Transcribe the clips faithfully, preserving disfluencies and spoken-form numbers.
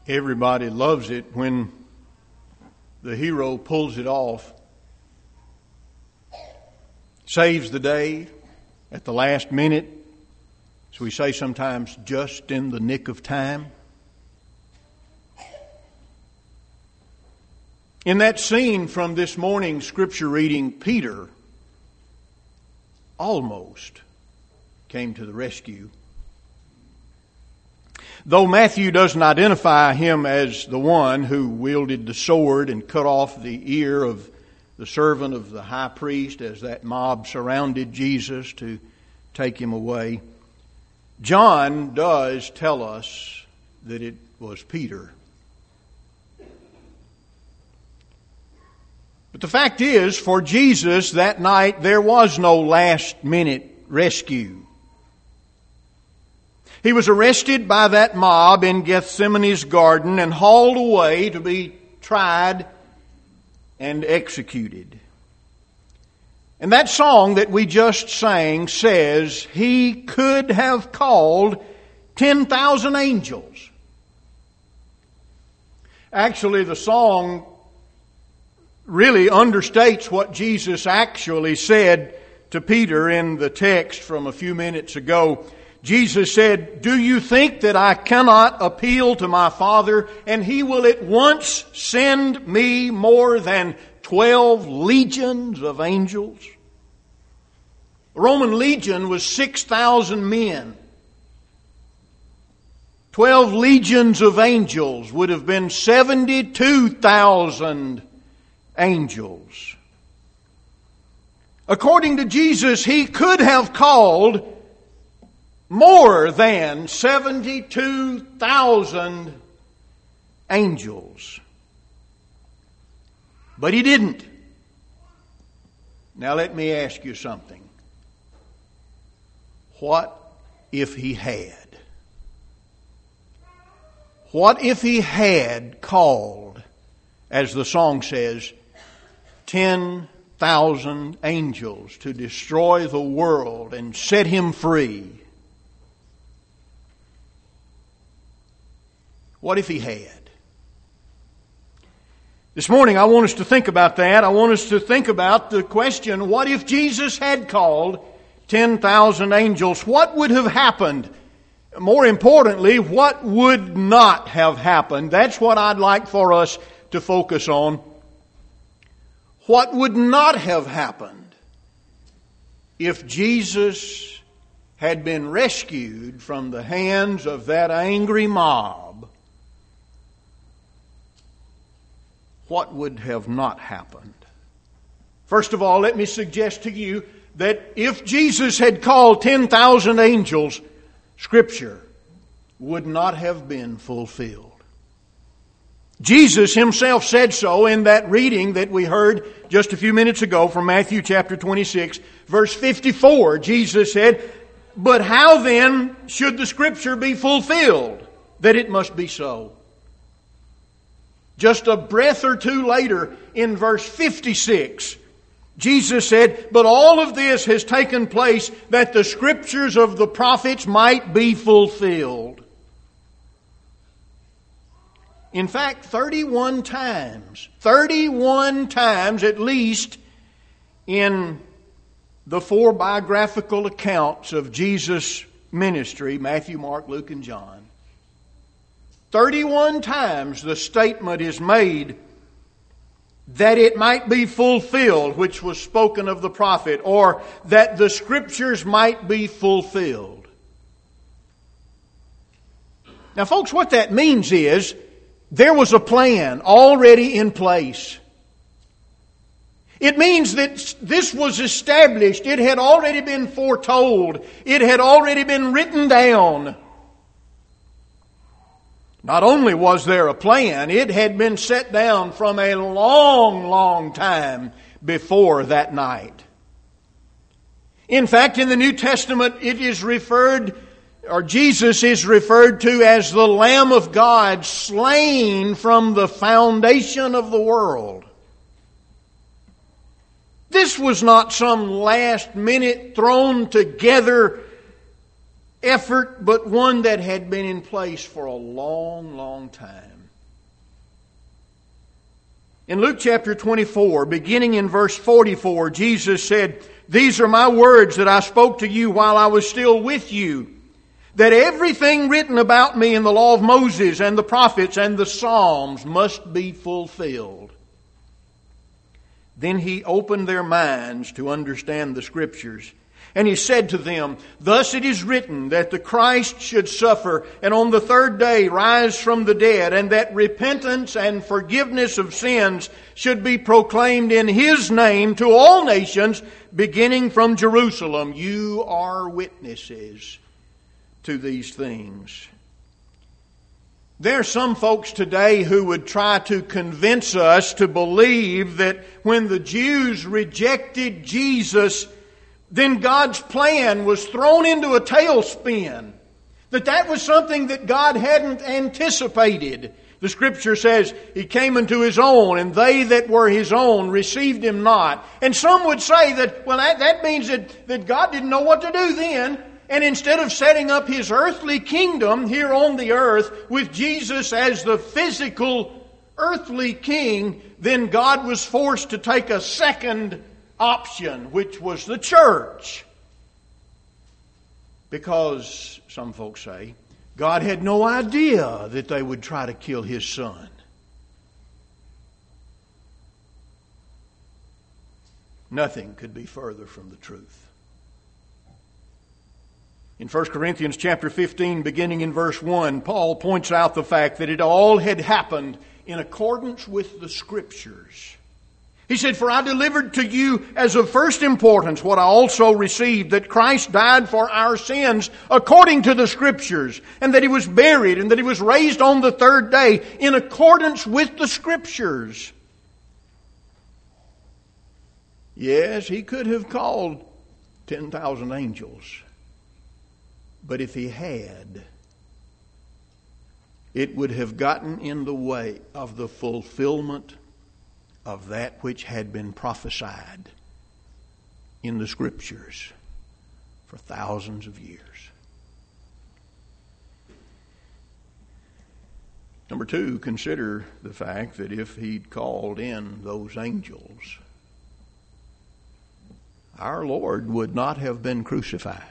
Everybody loves it when the hero pulls it off, saves the day at the last minute, as we say sometimes, just in the nick of time. In that scene from this morning's scripture reading, Peter almost came to the rescue. Though Matthew doesn't identify him as the one who wielded the sword and cut off the ear of the servant of the high priest as that mob surrounded Jesus to take him away, John does tell us that it was Peter. But the fact is, for Jesus that night, there was no last-minute rescue. He was arrested by that mob in Gethsemane's garden and hauled away to be tried and executed. And that song that we just sang says, He could have called ten thousand angels. Actually, the song really understates what Jesus actually said to Peter in the text from a few minutes ago. Jesus said, "Do you think that I cannot appeal to my Father, and He will at once send me more than twelve legions of angels?" The Roman legion was six thousand men. Twelve legions of angels would have been seventy-two thousand angels. According to Jesus, He could have called more than seventy-two thousand angels. But He didn't. Now let me ask you something. What if He had? What if He had called, as the song says, ten thousand angels to destroy the world and set Him free? What if He had? This morning I want us to think about that. I want us to think about the question, what if Jesus had called ten thousand angels? What would have happened? More importantly, what would not have happened? That's what I'd like for us to focus on. What would not have happened if Jesus had been rescued from the hands of that angry mob? What would have not happened? First of all, let me suggest to you that if Jesus had called ten thousand angels, Scripture would not have been fulfilled. Jesus Himself said so in that reading that we heard just a few minutes ago from Matthew chapter twenty-six, verse fifty-four. Jesus said, "But how then should the Scripture be fulfilled, that it must be so?" Just a breath or two later, in verse fifty-six, Jesus said, "But all of this has taken place that the Scriptures of the prophets might be fulfilled." In fact, thirty-one times, thirty-one times at least in the four biographical accounts of Jesus' ministry, Matthew, Mark, Luke, and John, thirty-one times the statement is made that it might be fulfilled, which was spoken of the prophet, or that the Scriptures might be fulfilled. Now, folks, what that means is there was a plan already in place. It means that this was established. It had already been foretold. It had already been written down. Not only was there a plan, it had been set down from a long, long time before that night. In fact, in the New Testament, it is referred, or Jesus is referred to as the Lamb of God, slain from the foundation of the world. This was not some last minute thrown together effort, but one that had been in place for a long, long time. In Luke chapter twenty-four, beginning in verse forty-four, Jesus said, "These are my words that I spoke to you while I was still with you, that everything written about me in the law of Moses and the prophets and the Psalms must be fulfilled." Then He opened their minds to understand the Scriptures. And He said to them, "Thus it is written that the Christ should suffer and on the third day rise from the dead, and that repentance and forgiveness of sins should be proclaimed in His name to all nations, beginning from Jerusalem. You are witnesses to these things." There are some folks today who would try to convince us to believe that when the Jews rejected Jesus, then God's plan was thrown into a tailspin. That that was something that God hadn't anticipated. The Scripture says, He came unto His own, and they that were His own received Him not. And some would say that, well, that, that means that, that God didn't know what to do then. And instead of setting up His earthly kingdom here on the earth with Jesus as the physical earthly king, then God was forced to take a second option, which was the church. Because, some folks say, God had no idea that they would try to kill His Son. Nothing could be further from the truth. In First Corinthians chapter fifteen, beginning in verse one, Paul points out the fact that it all had happened in accordance with the Scriptures. He said, "For I delivered to you as of first importance what I also received, that Christ died for our sins according to the Scriptures, and that He was buried, and that He was raised on the third day in accordance with the Scriptures." Yes, He could have called ten thousand angels. But if He had, it would have gotten in the way of the fulfillment of that which had been prophesied in the Scriptures for thousands of years. Number two, consider the fact that if He'd called in those angels, our Lord would not have been crucified.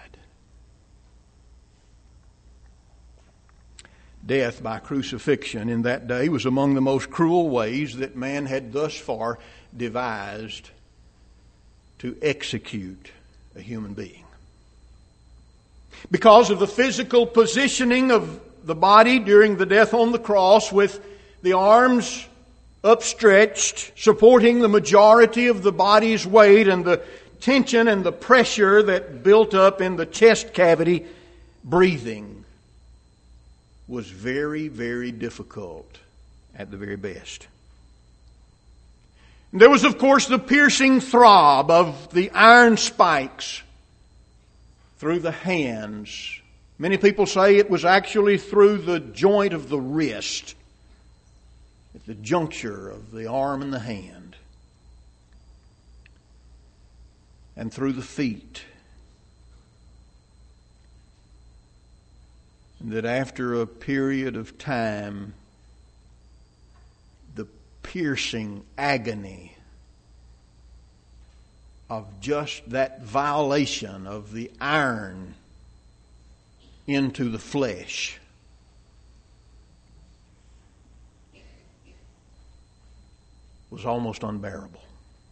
Death by crucifixion in that day was among the most cruel ways that man had thus far devised to execute a human being. Because of the physical positioning of the body during the death on the cross, with the arms upstretched, supporting the majority of the body's weight, and the tension and the pressure that built up in the chest cavity, breathing was very, very difficult at the very best. There was, of course, the piercing throb of the iron spikes through the hands. Many people say it was actually through the joint of the wrist, at the juncture of the arm and the hand, and through the feet. That after a period of time, the piercing agony of just that violation of the iron into the flesh was almost unbearable.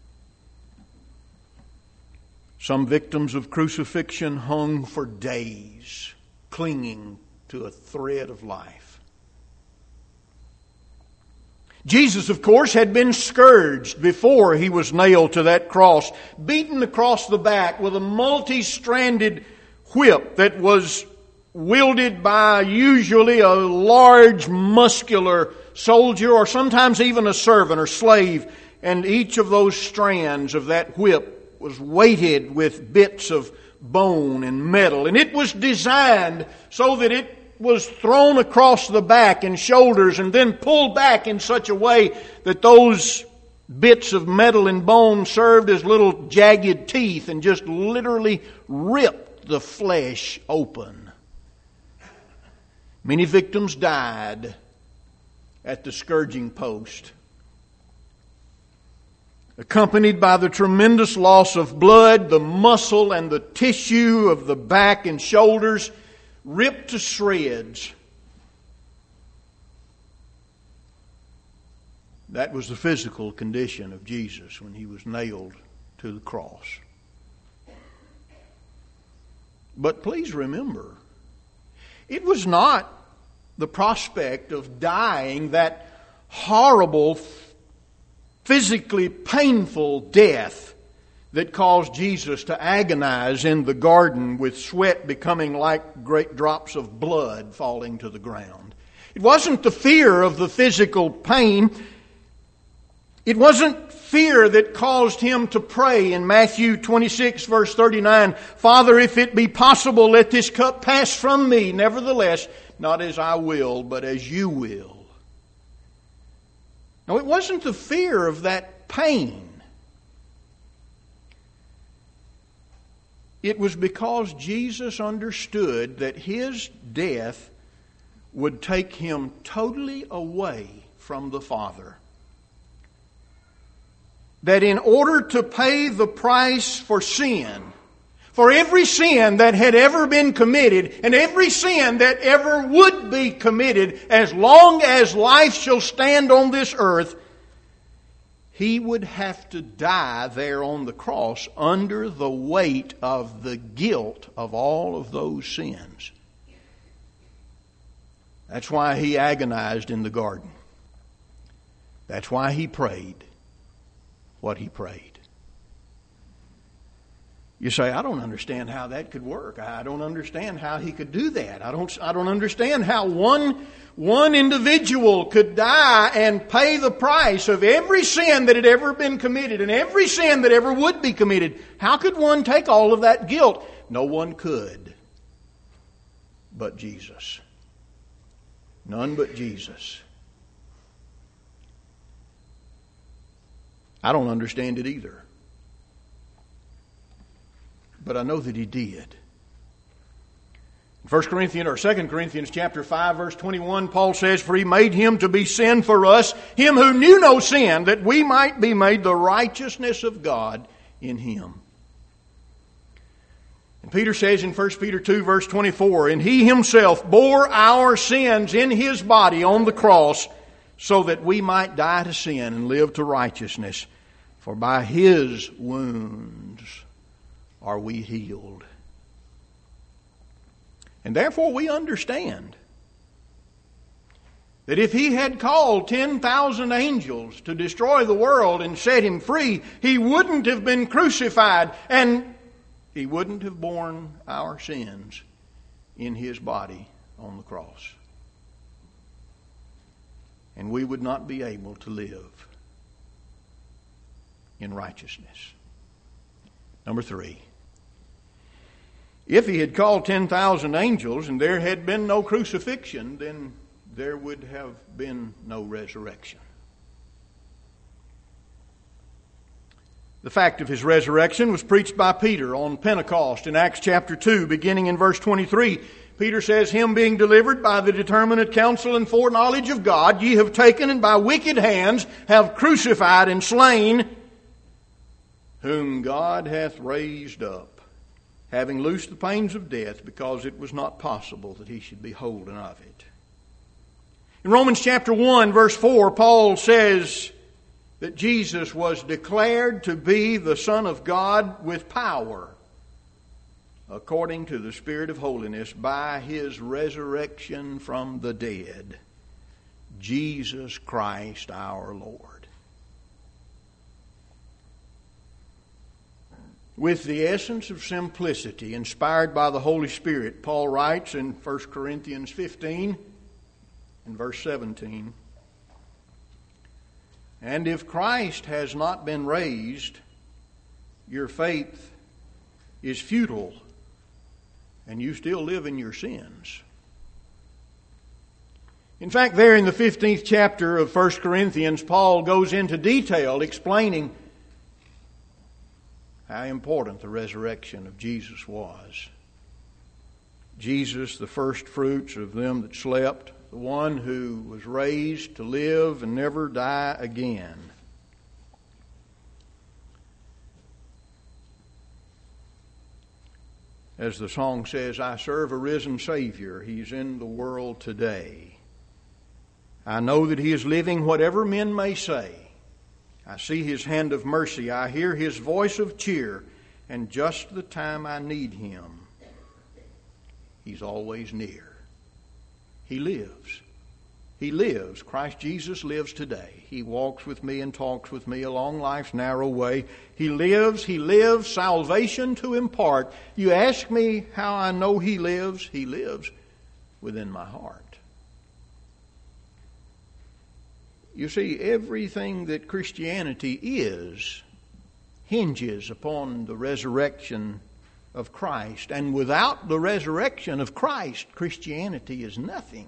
Some victims of crucifixion hung for days, clinging to a thread of life. Jesus, of course, had been scourged before He was nailed to that cross, beaten across the back with a multi-stranded whip that was wielded by usually a large, muscular soldier, or sometimes even a servant or slave, and each of those strands of that whip was weighted with bits of bone and metal, and it was designed so that it was thrown across the back and shoulders and then pulled back in such a way that those bits of metal and bone served as little jagged teeth and just literally ripped the flesh open Many victims died at the scourging post, accompanied by the tremendous loss of blood, the muscle and the tissue of the back and shoulders ripped to shreds. That was the physical condition of Jesus when He was nailed to the cross. But please remember, it was not the prospect of dying that horrible, physically painful death that caused Jesus to agonize in the garden with sweat becoming like great drops of blood falling to the ground. It wasn't the fear of the physical pain. It wasn't fear that caused Him to pray in Matthew twenty-six verse thirty-nine, "Father, if it be possible, let this cup pass from me. Nevertheless, not as I will, but as You will." No, it wasn't the fear of that pain. It was because Jesus understood that His death would take Him totally away from the Father. That in order to pay the price for sin, for every sin that had ever been committed and every sin that ever would be committed as long as life shall stand on this earth, He would have to die there on the cross under the weight of the guilt of all of those sins. That's why He agonized in the garden. That's why He prayed what He prayed. You say, "I don't understand how that could work. I don't understand how He could do that. I don't, I don't understand how one, one individual could die and pay the price of every sin that had ever been committed and every sin that ever would be committed. How could one take all of that guilt?" No one could but Jesus. None but Jesus. I don't understand it either. But I know that He did. First Corinthians or Second Corinthians chapter five verse twenty-one, Paul says, "For He made Him to be sin for us, Him who knew no sin, that we might be made the righteousness of God in Him." And Peter says in First Peter two verse twenty-four, "And He Himself bore our sins in His body on the cross, so that we might die to sin and live to righteousness. For by His wounds are we healed." And therefore we understand that if He had called ten thousand angels to destroy the world and set Him free, He wouldn't have been crucified and He wouldn't have borne our sins in His body on the cross. And we would not be able to live in righteousness. Number three. If He had called ten thousand angels and there had been no crucifixion, then there would have been no resurrection. The fact of His resurrection was preached by Peter on Pentecost in Acts chapter two, beginning in verse twenty-three. Peter says, "Him being delivered by the determinate counsel and foreknowledge of God, ye have taken and by wicked hands have crucified and slain, whom God hath raised up, having loosed the pains of death, because it was not possible that He should be holden of it." In Romans chapter one, verse four, Paul says that Jesus was declared to be the Son of God with power, according to the Spirit of holiness, by His resurrection from the dead, Jesus Christ our Lord. With the essence of simplicity, inspired by the Holy Spirit, Paul writes in First Corinthians fifteen, in verse seventeen, "And if Christ has not been raised, your faith is futile, and you still live in your sins." In fact, there in the fifteenth chapter of First Corinthians, Paul goes into detail explaining how important the resurrection of Jesus was. Jesus, the first fruits of them that slept, the one who was raised to live and never die again. As the song says, I serve a risen Savior. He's in the world today. I know that He is living whatever men may say. I see His hand of mercy. I hear His voice of cheer. And just the time I need Him, He's always near. He lives. He lives. Christ Jesus lives today. He walks with me and talks with me along life's narrow way. He lives. He lives salvation to impart. You ask me how I know He lives. He lives within my heart. You see, everything that Christianity is hinges upon the resurrection of Christ. And without the resurrection of Christ, Christianity is nothing.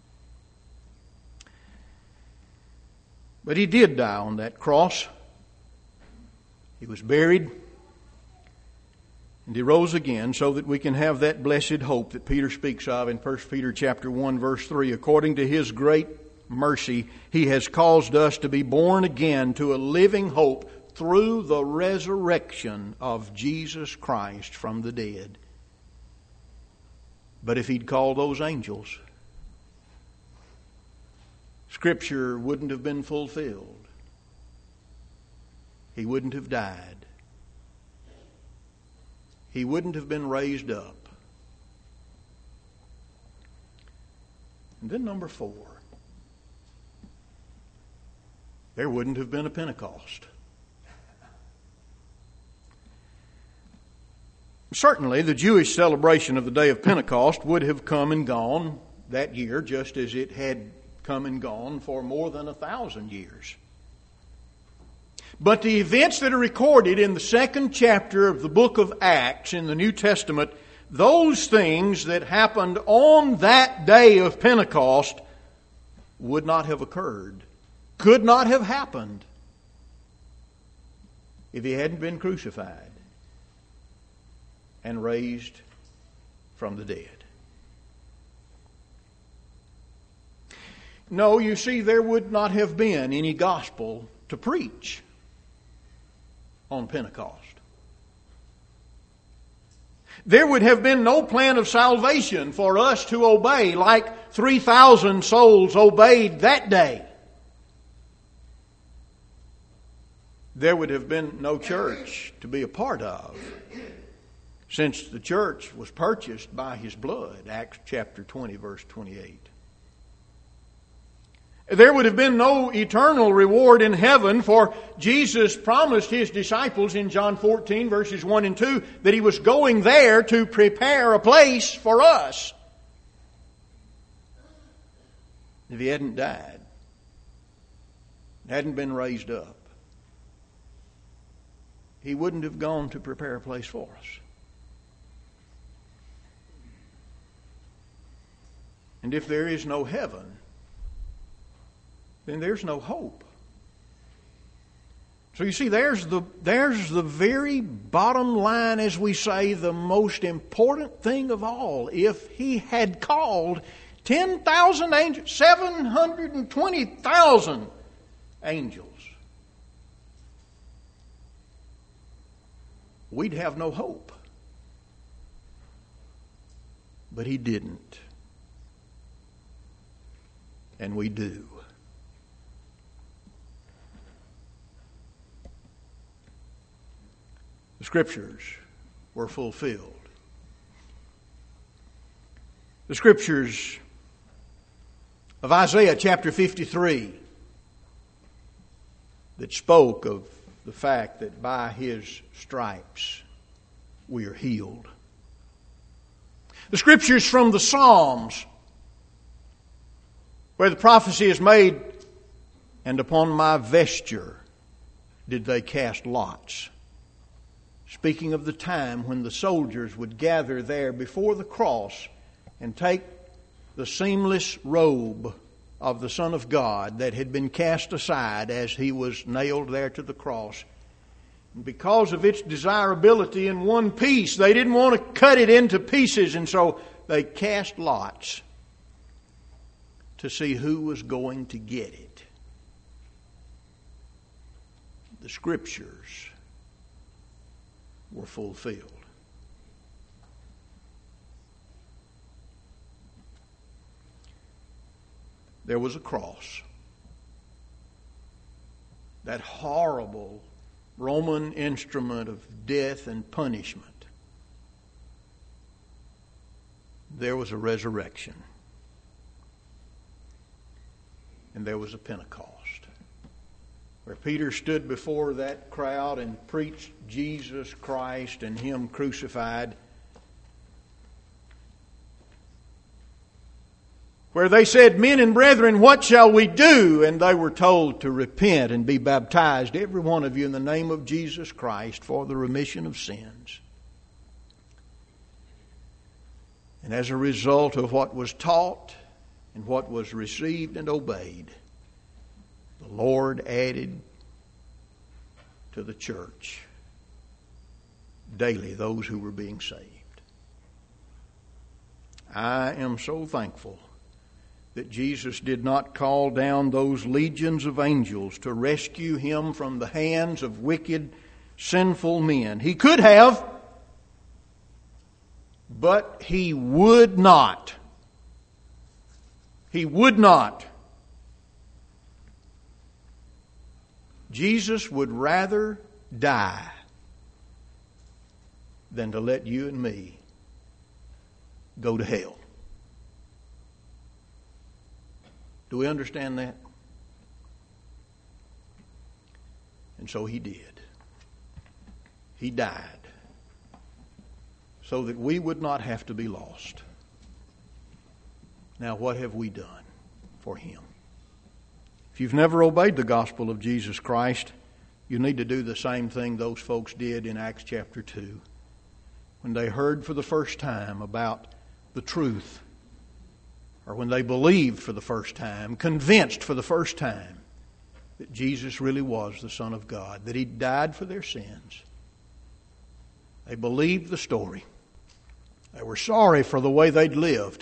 But He did die on that cross. He was buried. And He rose again so that we can have that blessed hope that Peter speaks of in First Peter chapter one, verse three. According to His great mercy, He has caused us to be born again to a living hope through the resurrection of Jesus Christ from the dead. But if He'd called those angels, Scripture wouldn't have been fulfilled. He wouldn't have died. He wouldn't have been raised up. And then number four, there wouldn't have been a Pentecost. Certainly, the Jewish celebration of the day of Pentecost would have come and gone that year, just as it had come and gone for more than a thousand years. But the events that are recorded in the second chapter of the book of Acts in the New Testament, those things that happened on that day of Pentecost would not have occurred, could not have happened if He hadn't been crucified and raised from the dead. No, you see, there would not have been any gospel to preach on Pentecost. There would have been no plan of salvation for us to obey like three thousand souls obeyed that day. There would have been no church to be a part of, since the church was purchased by His blood, Acts chapter twenty, verse twenty-eight. There would have been no eternal reward in heaven, for Jesus promised His disciples in John fourteen, verses one and two, that He was going there to prepare a place for us. If He hadn't died, hadn't been raised up, He wouldn't have gone to prepare a place for us. And if there is no heaven, then there's no hope. So you see, there's the, there's the very bottom line, as we say, the most important thing of all. If He had called ten thousand angels, seven hundred twenty thousand angels, we'd have no hope. But He didn't. And we do. The Scriptures were fulfilled. The Scriptures of Isaiah chapter fifty-three that spoke of the fact that by His stripes we are healed. The Scriptures from the Psalms where the prophecy is made, and upon my vesture did they cast lots. Speaking of the time when the soldiers would gather there before the cross and take the seamless robe of the Son of God that had been cast aside as He was nailed there to the cross. And because of its desirability in one piece, they didn't want to cut it into pieces, and so they cast lots to see who was going to get it. The Scriptures were fulfilled. There was a cross. That horrible Roman instrument of death and punishment. There was a resurrection. And there was a Pentecost, where Peter stood before that crowd and preached Jesus Christ and Him crucified. Where they said, "Men and brethren, what shall we do?" And they were told to repent and be baptized, every one of you, in the name of Jesus Christ for the remission of sins. And as a result of what was taught and what was received and obeyed, the Lord added to the church daily those who were being saved. I am so thankful that Jesus did not call down those legions of angels to rescue Him from the hands of wicked, sinful men. He could have, but He would not. He would not. Jesus would rather die than to let you and me go to hell. Do we understand that? And so He did. He died so that we would not have to be lost. Now, what have we done for Him? If you've never obeyed the gospel of Jesus Christ, you need to do the same thing those folks did in Acts chapter two. When they heard for the first time about the truth, or when they believed for the first time, convinced for the first time that Jesus really was the Son of God, that He died for their sins. They believed the story. They were sorry for the way they'd lived.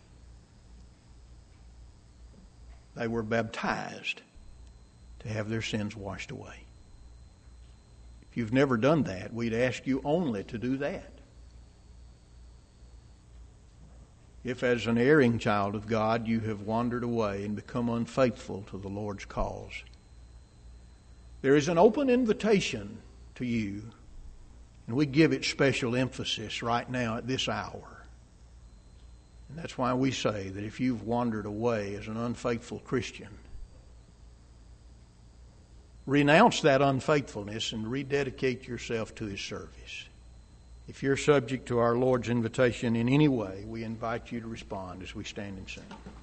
They were baptized to have their sins washed away. If you've never done that, we'd ask you only to do that. If as an erring child of God you have wandered away and become unfaithful to the Lord's cause, there is an open invitation to you, and we give it special emphasis right now at this hour. And that's why we say that if you've wandered away as an unfaithful Christian, renounce that unfaithfulness and rededicate yourself to His service. If you're subject to our Lord's invitation in any way, we invite you to respond as we stand and sing.